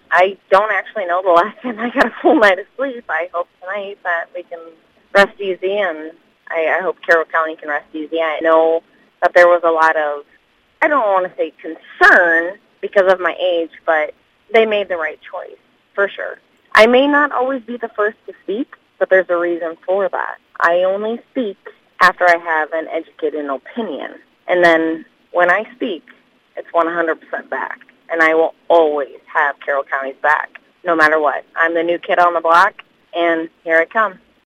I don't actually know the last time I got a full night of sleep. I hope tonight that we can rest easy, and I hope Carroll County can rest easy. I know that there was a lot of, I don't want to say concern because of my age, but they made the right choice, for sure. I may not always be the first to speak, but there's a reason for that. I only speak after I have an educated opinion. And then when I speak, it's 100% back. And I will always have Carroll County's back, no matter what. I'm the new kid on the block, and here I come.